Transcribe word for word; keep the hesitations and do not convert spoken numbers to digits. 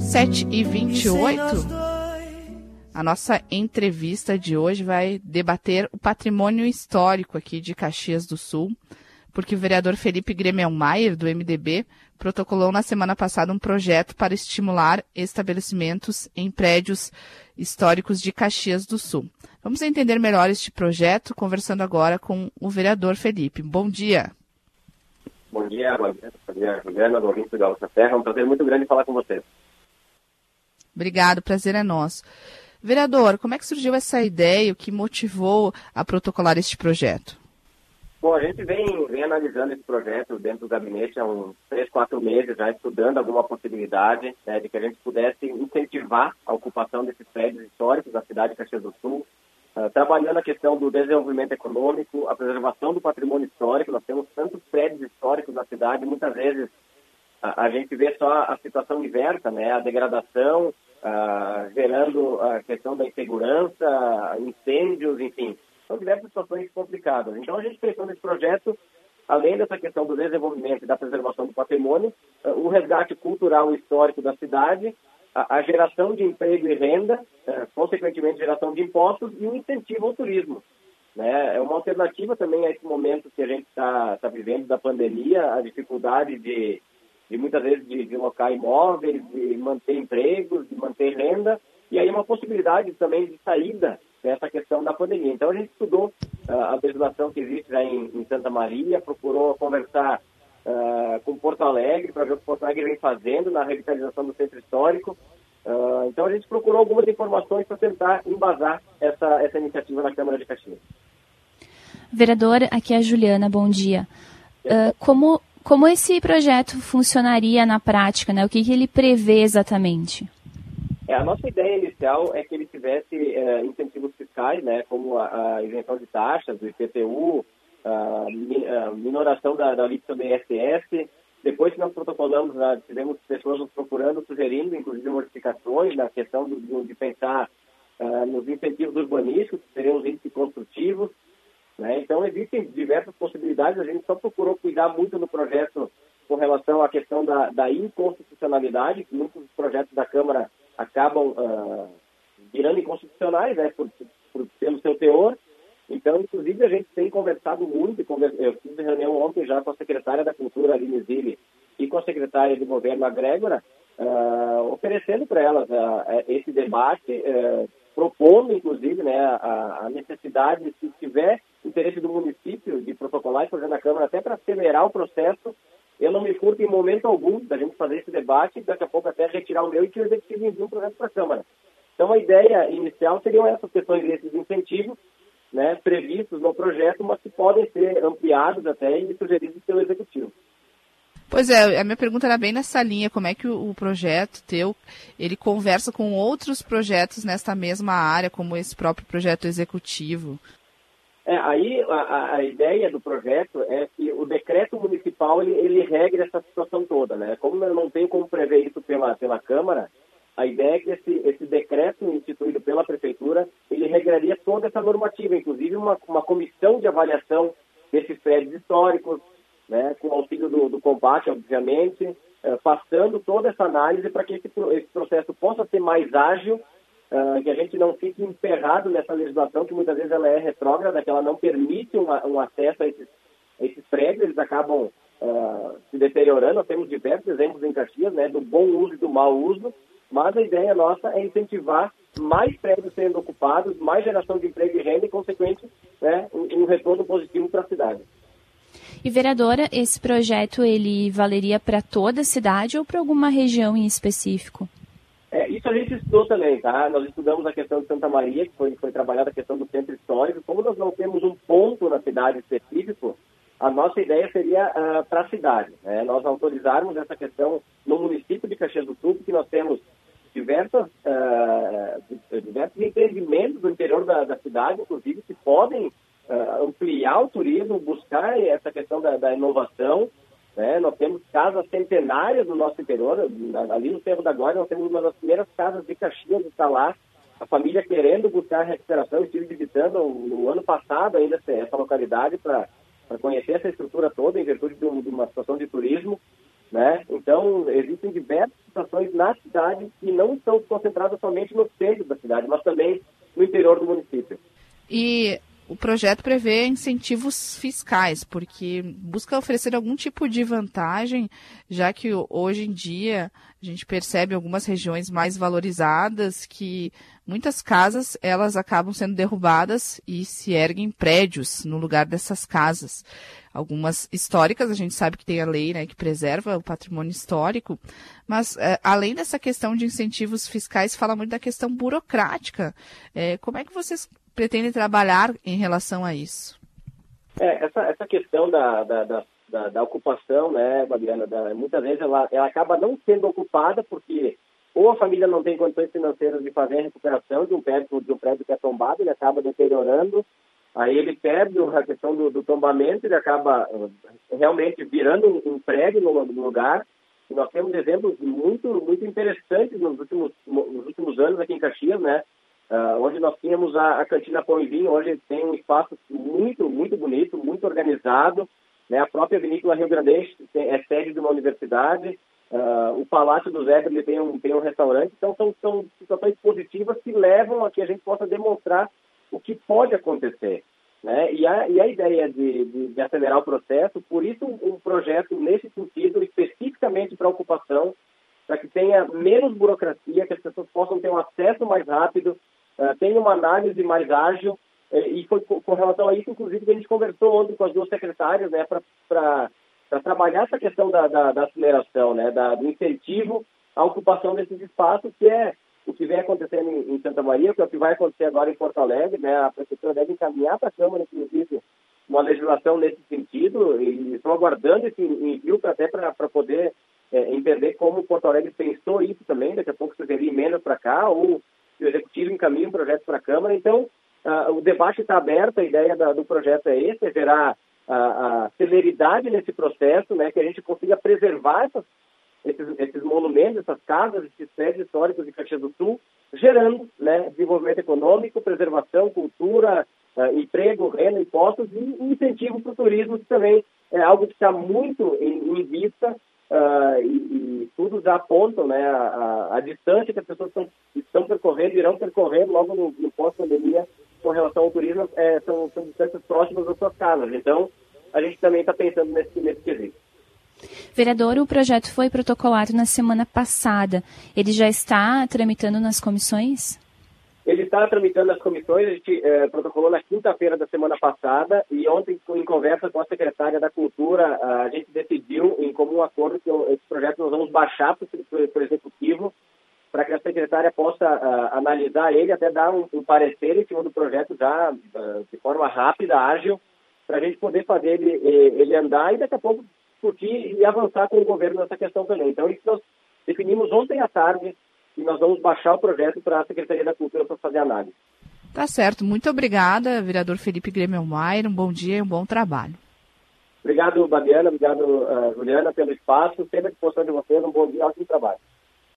sete e vinte e oito. A nossa entrevista de hoje vai debater o patrimônio histórico aqui de Caxias do Sul, porque o vereador Felipe Gremelmaier, do M D B, protocolou na semana passada um projeto para estimular estabelecimentos em prédios históricos de Caxias do Sul. Vamos entender melhor este projeto, conversando agora com o vereador Felipe. Bom dia. Bom dia, bom dia, Juliana, do ouvinte do Gaúcha Serra. É um prazer muito grande falar com vocês. Obrigado, o prazer é nosso. Vereador, como é que surgiu essa ideia, o que motivou a protocolar este projeto? Bom, a gente vem, vem analisando esse projeto dentro do gabinete há uns três, quatro meses, já estudando alguma possibilidade, né, de que a gente pudesse incentivar a ocupação desses prédios históricos da cidade de Caxias do Sul, uh, trabalhando a questão do desenvolvimento econômico, a preservação do patrimônio histórico. Nós temos tantos prédios históricos na cidade, muitas vezes a, a gente vê só a situação inversa, né, a degradação, Uh, gerando a questão da insegurança, incêndios, enfim. São diversas situações complicadas. Então, a gente pensou nesse projeto, além dessa questão do desenvolvimento e da preservação do patrimônio, uh, o resgate cultural e histórico da cidade, a, a geração de emprego e renda, uh, consequentemente, geração de impostos e o incentivo ao turismo. Né? É uma alternativa também a esse momento que a gente está tá vivendo da pandemia, a dificuldade de de muitas vezes de, de locar imóveis, de manter empregos, de manter renda, e aí uma possibilidade também de saída dessa questão da pandemia. Então a gente estudou uh, a legislação que existe já em, em Santa Maria, procurou conversar uh, com Porto Alegre, para ver o que Porto Alegre vem fazendo na revitalização do centro histórico. Uh, então a gente procurou algumas informações para tentar embasar essa, essa iniciativa na Câmara de Caxias. Vereador, aqui é a Juliana, bom dia. Uh, como... Como esse projeto funcionaria na prática, né? O que, que ele prevê exatamente? É, a nossa ideia inicial é que ele tivesse é, incentivos fiscais, né, como a, a isenção de taxas, do I P T U, a, a minoração da, da alíquota do I S S. Depois que nós protocolamos, já tivemos pessoas nos procurando, sugerindo, inclusive, modificações na questão do, do, de pensar uh, nos incentivos urbanísticos, que seriam os índices construtivos. Né? Então, existem diversas possibilidades. A gente só procurou cuidar muito no projeto com relação à questão da, da inconstitucionalidade, que muitos projetos da Câmara acabam uh, virando inconstitucionais, né, por, por, pelo seu teor. Então, inclusive, a gente tem conversado muito, eu fiz reunião ontem já com a secretária da Cultura, Aline Zilli, e com a secretária de Governo, a Grégora, uh, oferecendo para elas uh, esse debate, uh, propondo, inclusive, né, a, a necessidade, se tiver interesse do município de protocolar e fazer na Câmara, até para acelerar o processo. Eu não me furto em momento algum da gente fazer esse debate e daqui a pouco até retirar o meu e que o Executivo envie um projeto para a Câmara. Então, a ideia inicial seriam essas questões desses incentivos, né, previstos no projeto, mas que podem ser ampliados até e sugeridos pelo Executivo. Pois é, a minha pergunta era bem nessa linha, como é que o, o projeto teu, ele conversa com outros projetos nesta mesma área, como esse próprio projeto executivo? É, aí a, a ideia do projeto é que o decreto municipal ele, ele regra essa situação toda, né? Como eu não tenho como prever isso pela, pela Câmara, a ideia é que esse, esse decreto instituído pela Prefeitura, ele regraria toda essa normativa, inclusive uma, uma comissão de avaliação desses prédios históricos, né, com o auxílio do, do combate, obviamente, eh, passando toda essa análise para que esse, esse processo possa ser mais ágil, Uh, que a gente não fique emperrado nessa legislação, que muitas vezes ela é retrógrada, que ela não permite um, um acesso a esses, a esses prédios, eles acabam uh, se deteriorando. Nós temos diversos exemplos em Caxias, né, do bom uso e do mau uso, mas a ideia nossa é incentivar mais prédios sendo ocupados, mais geração de emprego e renda e, consequente, né, um, um retorno positivo para a cidade. E, vereadora, esse projeto ele valeria para toda a cidade ou para alguma região em específico? É, isso a gente estudou também, tá? Nós estudamos a questão de Santa Maria, que foi, foi trabalhada a questão do centro histórico. Como nós não temos um ponto na cidade específico, a nossa ideia seria uh, para a cidade, né? Nós autorizarmos essa questão no município de Caxias do Sul, porque nós temos diversas, uh, diversos empreendimentos do interior da, da cidade, inclusive, que podem uh, ampliar o turismo, buscar essa questão da, da inovação. Né? Nós temos casas centenárias no nosso interior, ali no Cerro da Glória nós temos uma das primeiras casas de Caxias, está lá, a família querendo buscar recuperação. Eu estive visitando no ano passado ainda essa localidade para conhecer essa estrutura toda, em virtude de, um, de uma situação de turismo. né? Então, existem diversas situações na cidade que não estão concentradas somente no centro da cidade, mas também no interior do município. E o projeto prevê incentivos fiscais, porque busca oferecer algum tipo de vantagem, já que hoje em dia a gente percebe algumas regiões mais valorizadas que muitas casas elas acabam sendo derrubadas e se erguem prédios no lugar dessas casas. Algumas históricas, a gente sabe que tem a lei, né, que preserva o patrimônio histórico, mas é, além dessa questão de incentivos fiscais, fala muito da questão burocrática. É, como é que vocês pretendem trabalhar em relação a isso? É, essa, essa questão da, da, da, da, da ocupação, né, Babiana, da, muitas vezes ela, ela acaba não sendo ocupada porque ou a família não tem condições financeiras de fazer a recuperação de um prédio, de um prédio que é tombado, ele acaba deteriorando, aí ele perde a questão do, do tombamento, ele acaba uh, realmente virando um, um prédio no, no lugar. E nós temos exemplos muito, muito interessantes nos últimos, nos últimos anos aqui em Caxias, né? Uh, onde nós tínhamos a, a Cantina Pão e Vinho, hoje tem um espaço muito, muito bonito, muito organizado, né? A própria Vinícola Rio Grandense é sede de uma universidade, uh, o Palácio do Zé ele tem um, tem um restaurante, então são, são situações positivas que levam a que a gente possa demonstrar o que pode acontecer, né? E a, e a ideia de, de, de acelerar o processo, por isso um, um projeto nesse sentido, especificamente para a ocupação, para que tenha menos burocracia, que as pessoas possam ter um acesso mais rápido, Uh, tem uma análise mais ágil, uh, e foi com, com relação a isso, inclusive, que a gente conversou ontem com as duas secretárias, né, para trabalhar essa questão da, da, da aceleração, né, da, do incentivo à ocupação desses espaços, que é o que vem acontecendo em, em Santa Maria, que é o que vai acontecer agora em Porto Alegre, né, a prefeitura deve encaminhar para a Câmara, inclusive, uma legislação nesse sentido, e estão aguardando esse envio até para poder é, entender como Porto Alegre pensou isso também, daqui a pouco se teria emendas para cá, ou o Executivo encaminha um projeto para a Câmara. Então, uh, o debate está aberto, a ideia da, do projeto é esse, é gerar a, a celeridade nesse processo, né, que a gente consiga preservar essas, esses, esses monumentos, essas casas, esses prédios históricos de Caxias do Sul, gerando, né, desenvolvimento econômico, preservação, cultura, uh, emprego, renda, impostos e incentivo para o turismo, que também é algo que está muito em, em vista. Uh, e, e tudo já apontam, né, a, a, a distância que as pessoas estão, estão percorrendo, irão percorrer logo no, no pós-pandemia com relação ao turismo, é, são, são distâncias próximas das suas casas. Então, a gente também está pensando nesse, nesse quesito. Vereador, o projeto foi protocolado na semana passada. Ele já está tramitando nas comissões? Ele está tramitando nas comissões, a gente é, protocolou na quinta-feira da semana passada e ontem, em conversa com a secretária da Cultura, a gente decidiu, em comum acordo, que esse projeto nós vamos baixar para o Executivo, para que a secretária possa uh, analisar ele, até dar um, um parecer em cima do projeto já uh, de forma rápida, ágil, para a gente poder fazer ele, ele andar e daqui a pouco discutir e avançar com o governo nessa questão também. Então, isso nós definimos ontem à tarde, e nós vamos baixar o projeto para a Secretaria da Cultura para fazer análise. Tá certo. Muito obrigada, vereador Felipe Grêmio-Maier. Um bom dia e um bom trabalho. Obrigado, Babiana. Obrigado, uh, Juliana, pelo espaço. Sempre à disposição de vocês. Um bom dia e ótimo trabalho.